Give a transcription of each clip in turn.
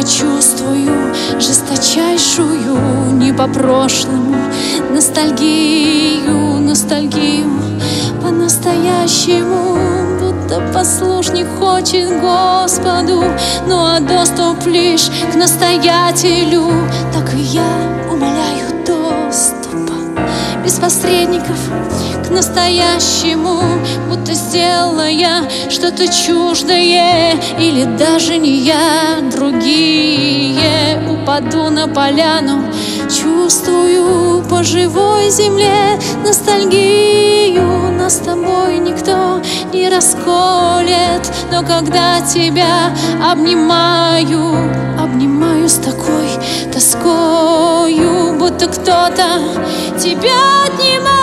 чувствую жесточайшую, не по прошлому, ностальгию, ностальгию по-настоящему, будто послушник хочет Господу, ну а доступ лишь к настоятелю. Так и я умоляю доступа без посредников к настоящему, будто сделала я что-то чуждое, или даже не я, другие. Упаду на поляну, чувствую по живой земле ностальгию. Нас с тобой никто не расколет, но когда тебя обнимаю, обнимаю с такой тоскою, будто кто-то тебя отнимает.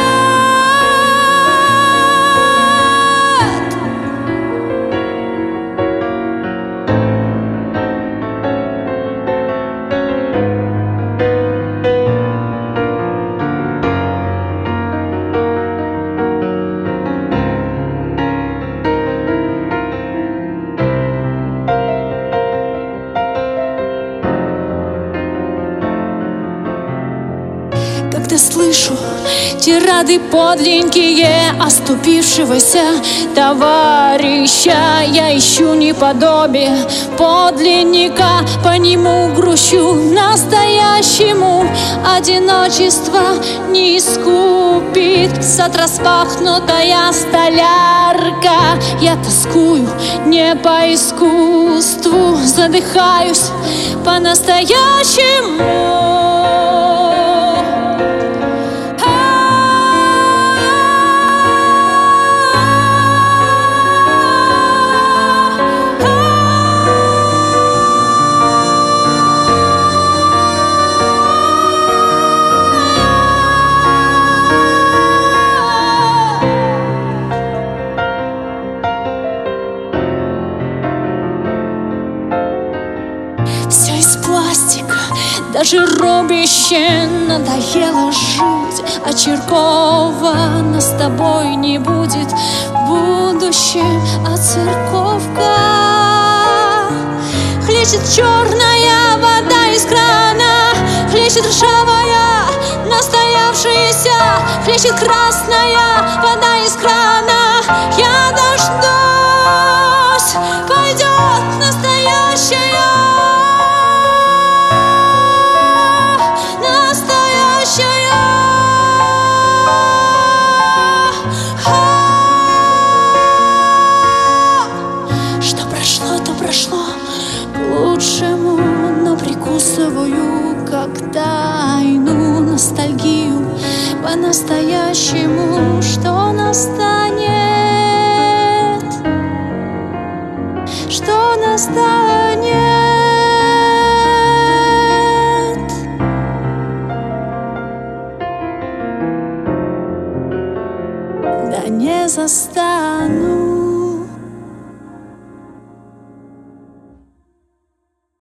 Когда слышу тирады подленькие оступившегося товарища, я ищу неподобие подлинника, по нему грущу настоящему. Одиночество не искупит сад распахнутая столярка. Я тоскую не по искусству, задыхаюсь по-настоящему. Все из пластика, даже рубище, надоело жить, а Чиркова нас с тобой не будет в будущем. А церковка хлещет черная вода из крана, хлещет ржавая настоявшаяся, хлещет красная вода из крана. Я дождусь, пойдет настоящая. Прошло к лучшему, но прикусываю как тайну ностальгию по-настоящему, что настало.